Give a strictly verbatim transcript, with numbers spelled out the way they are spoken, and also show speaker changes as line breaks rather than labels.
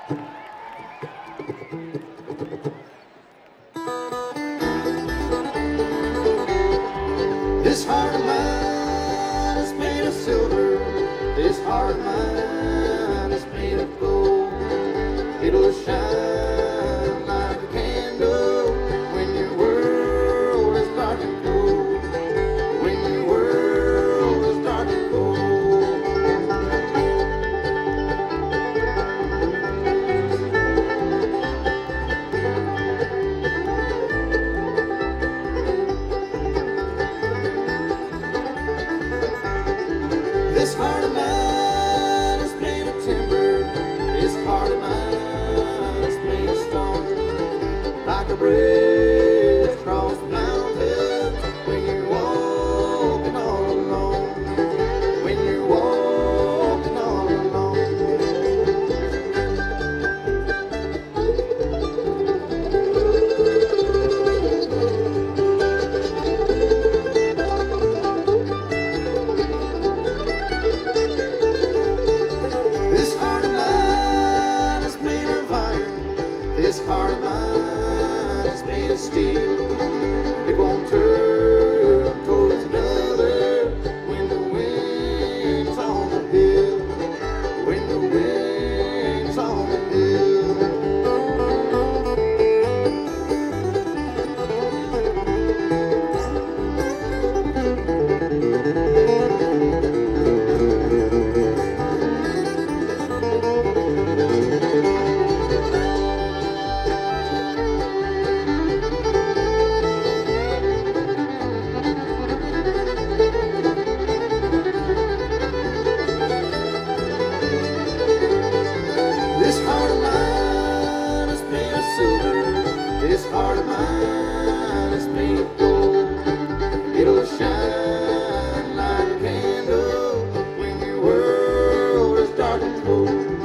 This heart of mine is made of silver. This heart of mine is made of gold. It'll shine like a candle when your world is dark and cold. When your world is dark and cold. This heart of mine is made of timber. This heart of mine is made of stone. Like a bridge across the mountains when you're walking all alone. When you're walking all alone. This heart of mine is made of iron. This heart of mine is made of steel. It won't turn towards another when the wind's on the hill. When the wind's on the hill. This heart of mine is made of silver. This heart of mine is made of gold. It'll shine like a candle when your world is dark and cold.